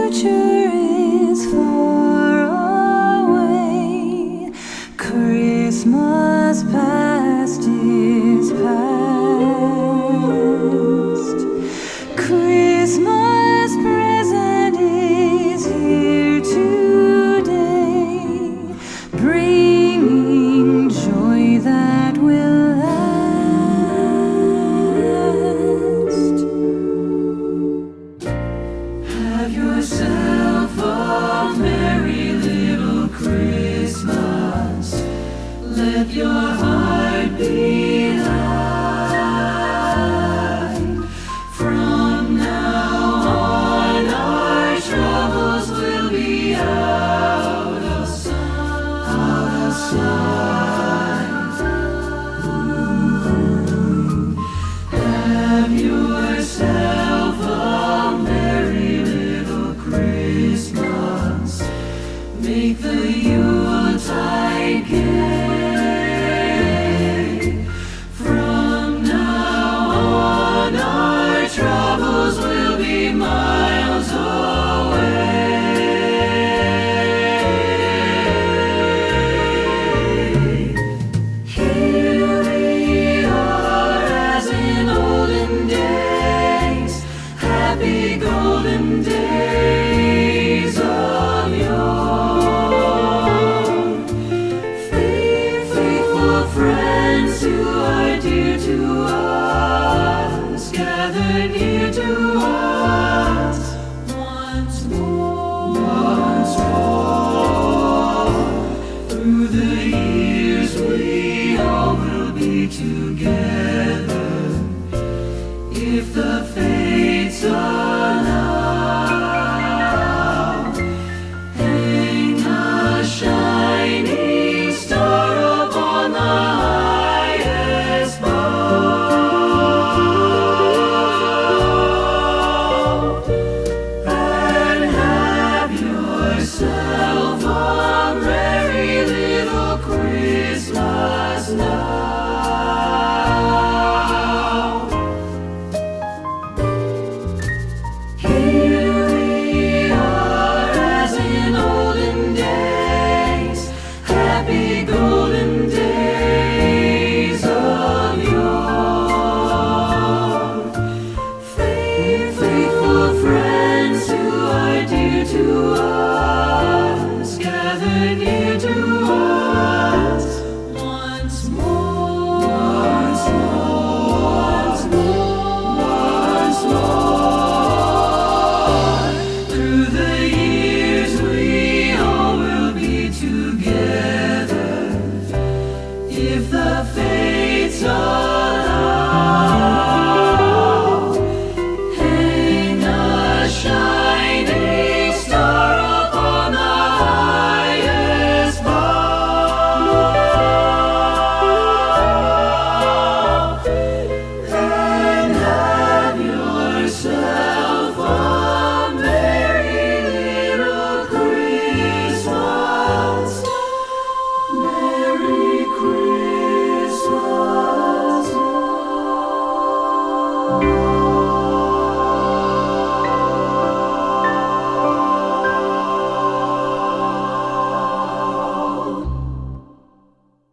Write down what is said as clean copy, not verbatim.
future is far away. Christmas past is past. Christmas present is here today, bringing joy that will last. Have yourself a merry little Christmas. Let your heart be light. From now on, our troubles will be out of sight. Have yourself a merry little Christmas. Make the Yuletide gay. From now on, our troubles will be miles away. Here we are as in olden days, happy golden days of yore. Faithful friends who are dear to us, gather near to us once more. Through the years we all will be together, if the fates allow. Hang a shining star upon the highest bough, and have yourself a merry little Christmas now. Here we are as in olden days, happy golden days of yore. Faithful friends who are dear to us, gather near